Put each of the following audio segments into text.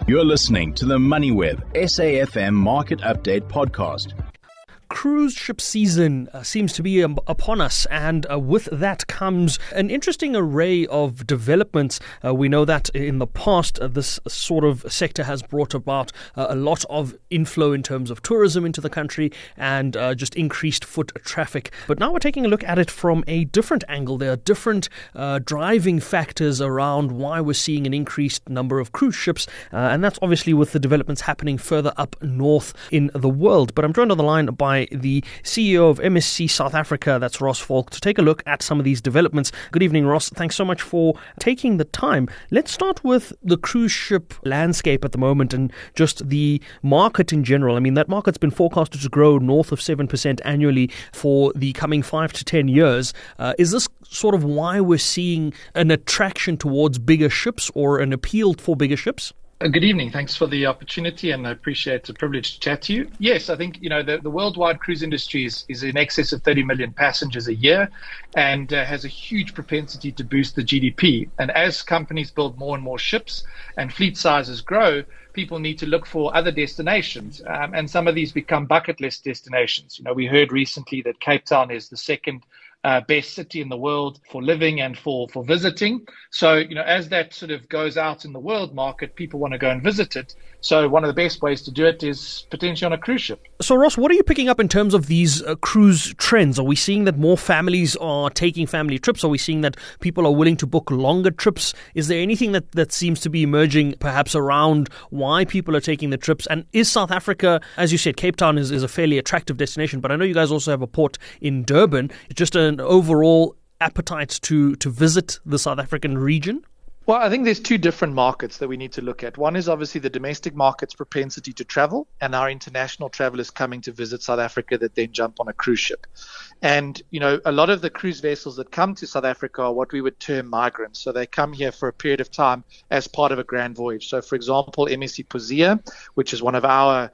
You're listening to the MoneyWeb SAFM Market Update Podcast. Cruise ship season seems to be upon us, and with that comes an interesting array of developments. We know that in the past, this sort of sector has brought about a lot of inflow in terms of tourism into the country and just increased foot traffic. But now we're taking a look at it from a different angle. There are different driving factors around why we're seeing an increased number of cruise ships, and that's obviously with the developments happening further up north in the world. But I'm joined on the line by the CEO of MSC South Africa, that's Ross Falk, to take a look at some of these developments. Good evening, Ross. Thanks so much for taking the time. Let's start with the cruise ship landscape at the moment and just the market in general. I mean, that market's been forecasted to grow north of 7% annually for the coming 5 to 10 years. Is this sort of why we're seeing an attraction towards bigger ships or an appeal for bigger ships? Good evening. Thanks for the opportunity, and I appreciate the privilege to chat to you. Yes, I think the worldwide cruise industry is in excess of 30 million passengers a year and has a huge propensity to boost the GDP. And as companies build more and more ships and fleet sizes grow, people need to look for other destinations, and some of these become bucket list destinations. We heard recently that Cape Town is the second best city in the world for living and for visiting. So, as that sort of goes out in the world market, people want to go and visit it. So one of the best ways to do it is potentially on a cruise ship. So, Ross, what are you picking up in terms of these cruise trends? Are we seeing that more families are taking family trips? Are we seeing that people are willing to book longer trips? Is there anything that seems to be emerging perhaps around why people are taking the trips? And is South Africa, as you said, Cape Town is a fairly attractive destination, but I know you guys also have a port in Durban. Just an overall appetite to visit the South African region? Well, I think there's two different markets that we need to look at. One is obviously the domestic market's propensity to travel, and our international travelers coming to visit South Africa that then jump on a cruise ship. And, a lot of the cruise vessels that come to South Africa are what we would term migrants. So they come here for a period of time as part of a grand voyage. So, for example, MSC Pozia, which is one of our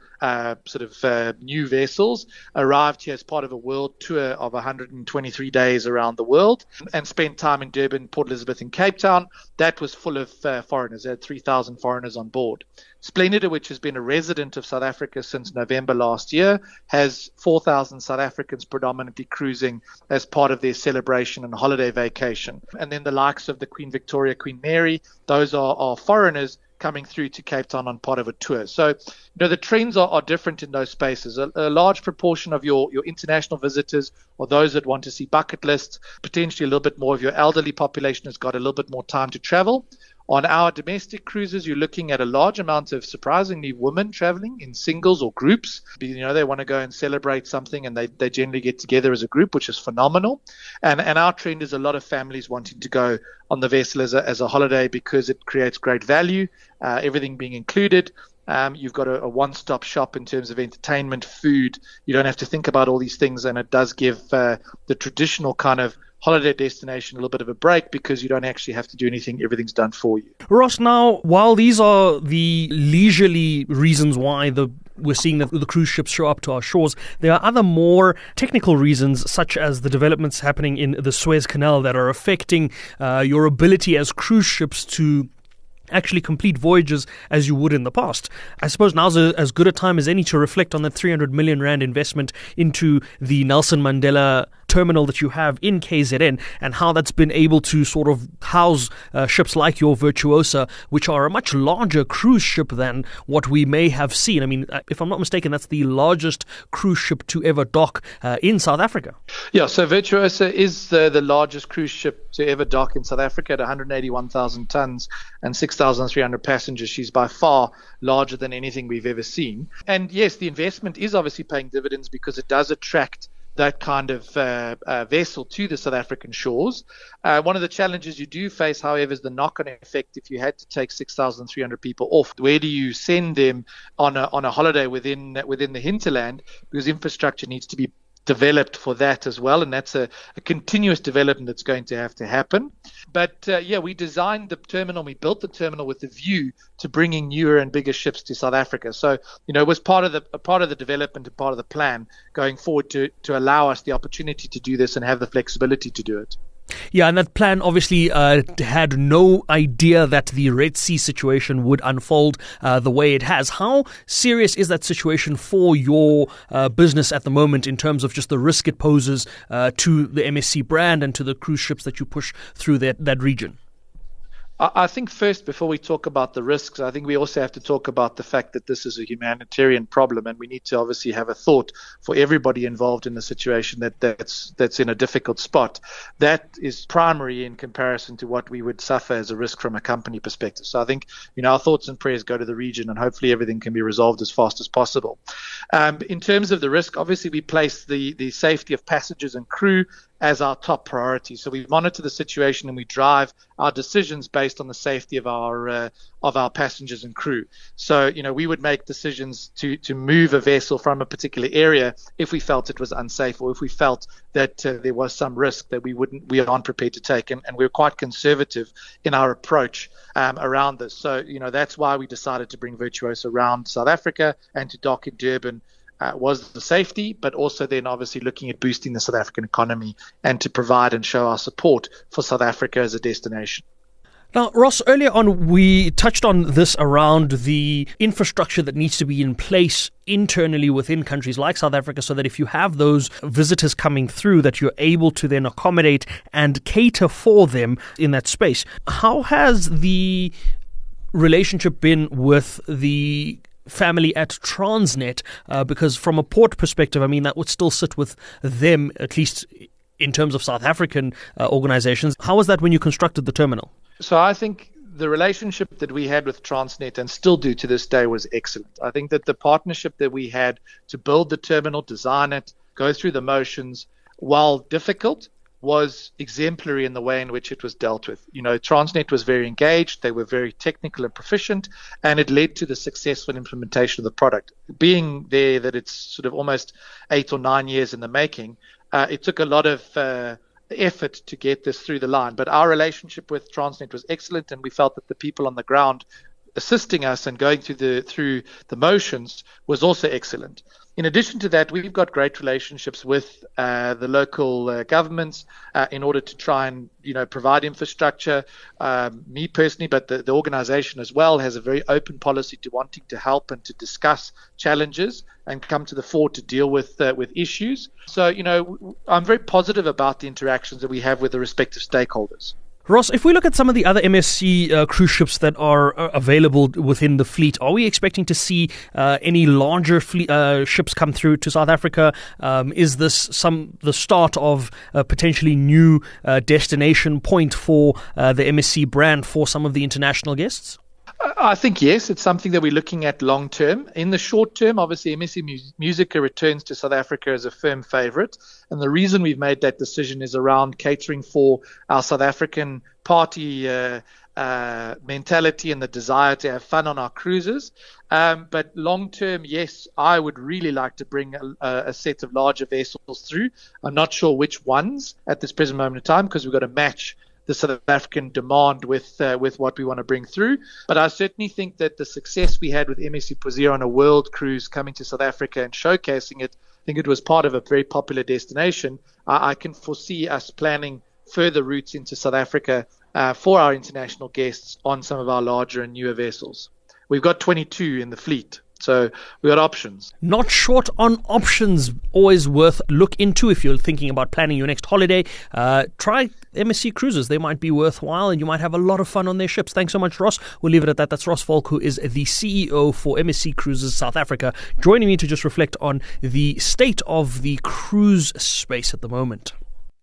new vessels, arrived here as part of a world tour of 123 days around the world and spent time in Durban, Port Elizabeth, and Cape Town. That was full of foreigners. They had 3,000 foreigners on board. Splendida, which has been a resident of South Africa since November last year, has 4,000 South Africans predominantly cruising as part of their celebration and holiday vacation. And then the likes of the Queen Victoria, Queen Mary, those are foreigners coming through to Cape Town on part of a tour. So, the trends are different in those spaces. A large proportion of your international visitors or those that want to see bucket lists, potentially a little bit more of your elderly population has got a little bit more time to travel. On our domestic cruises, you're looking at a large amount of, surprisingly, women traveling in singles or groups. They want to go and celebrate something, and they generally get together as a group, which is phenomenal. And our trend is a lot of families wanting to go on the vessel as a holiday because it creates great value, everything being included. You've got a one-stop shop in terms of entertainment, food. You don't have to think about all these things, and it does give the traditional kind of holiday destination a little bit of a break because you don't actually have to do anything. Everything's done for you. Ross, now, while these are the leisurely reasons why we're seeing that the cruise ships show up to our shores, there are other more technical reasons, such as the developments happening in the Suez Canal that are affecting your ability as cruise ships to actually complete voyages as you would in the past. I suppose now's as good a time as any to reflect on that 300 million rand investment into the Nelson Mandela terminal that you have in KZN and how that's been able to sort of house ships like your Virtuosa, which are a much larger cruise ship than what we may have seen. I mean, if I'm not mistaken, that's the largest cruise ship to ever dock in South Africa. Yeah, so Virtuosa is the largest cruise ship to ever dock in South Africa at 181,000 tons and 6,300 passengers. She's by far larger than anything we've ever seen. And yes, the investment is obviously paying dividends because it does attract that kind of vessel to the South African shores. One of the challenges you do face, however, is the knock-on effect. If you had to take 6,300 people off, where do you send them on a holiday within the hinterland? Because infrastructure needs to be developed for that as well, and that's a continuous development that's going to have to happen. But we designed the terminal, we built the terminal with the view to bringing newer and bigger ships to South Africa. So, it was part of the development and part of the plan going forward to allow us the opportunity to do this and have the flexibility to do it. Yeah, and that plan obviously had no idea that the Red Sea situation would unfold the way it has. How serious is that situation for your business at the moment in terms of just the risk it poses to the MSC brand and to the cruise ships that you push through that region? I think first, before we talk about the risks, I think we also have to talk about the fact that this is a humanitarian problem, and we need to obviously have a thought for everybody involved in the situation that's in a difficult spot. That is primary in comparison to what we would suffer as a risk from a company perspective. So I think, our thoughts and prayers go to the region, and hopefully everything can be resolved as fast as possible. In terms of the risk, obviously we place the safety of passengers and crew as our top priority. So we monitor the situation and we drive our decisions based on the safety of our passengers and crew. So, we would make decisions to move a vessel from a particular area if we felt it was unsafe, or if we felt that there was some risk that we aren't prepared to take. And we're quite conservative in our approach around this. So, that's why we decided to bring Virtuoso around South Africa and to dock in Durban. Was the safety, but also then obviously looking at boosting the South African economy and to provide and show our support for South Africa as a destination. Now, Ross, earlier on, we touched on this around the infrastructure that needs to be in place internally within countries like South Africa, so that if you have those visitors coming through, that you're able to then accommodate and cater for them in that space. How has the relationship been with the family at Transnet, because from a port perspective, that would still sit with them, at least in terms of South African organizations. How was that when you constructed the terminal? So I think the relationship that we had with Transnet, and still do to this day, was excellent. I think that the partnership that we had to build the terminal, design it, go through the motions, while difficult, was exemplary in the way in which it was dealt with. Transnet was very engaged, they were very technical and proficient, and it led to the successful implementation of the product. Being there that it's sort of almost 8 or 9 years in the making, it took a lot of effort to get this through the line. But our relationship with Transnet was excellent, and we felt that the people on the ground assisting us and going through the motions was also excellent. In addition to that, we've got great relationships with the local governments in order to try and provide infrastructure. Me personally, but the organization as well, has a very open policy to wanting to help and to discuss challenges and come to the fore to deal with issues. So, I'm very positive about the interactions that we have with the respective stakeholders. Ross, if we look at some of the other MSC cruise ships that are available within the fleet, are we expecting to see any larger ships come through to South Africa? Is this the start of a potentially new destination point for the MSC brand for some of the international guests? I think yes, it's something that we're looking at long term. In the short term, obviously, MSC Musica returns to South Africa as a firm favorite. And the reason we've made that decision is around catering for our South African party mentality and the desire to have fun on our cruises. But long term, yes, I would really like to bring a set of larger vessels through. I'm not sure which ones at this present moment in time, because we've got to match the South African demand with what we want to bring through. But I certainly think that the success we had with MSC Posia on a world cruise coming to South Africa and showcasing it, I think it was part of a very popular destination. I can foresee us planning further routes into South Africa for our international guests on some of our larger and newer vessels. We've got 22 in the fleet. So we got options. Not short on options. Always worth look into if you're thinking about planning your next holiday. Try MSC Cruises. They might be worthwhile and you might have a lot of fun on their ships. Thanks so much, Ross. We'll leave it at that. That's Ross Volk, who is the CEO for MSC Cruises South Africa, joining me to just reflect on the state of the cruise space at the moment.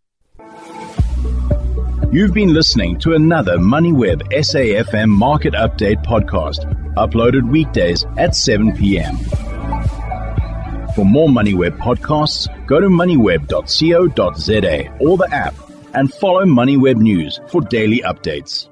You've been listening to another MoneyWeb SAFM Market Update podcast, uploaded weekdays at 7 p.m. For more MoneyWeb podcasts, go to moneyweb.co.za or the app, and follow MoneyWeb News for daily updates.